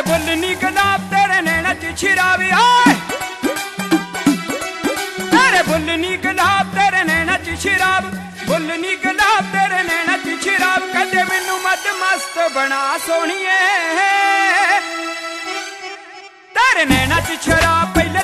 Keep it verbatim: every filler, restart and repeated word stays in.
Full नी गुलाब तेरे नैना च शराबी आए, तेरे फुल नी गुलाब तेरे नैना च शराब, फुल नी गुलाब तेरे नैना च शराब। कदे मैनू मद मस्त बना सोहणीए, तेरे नैना च शराब पहले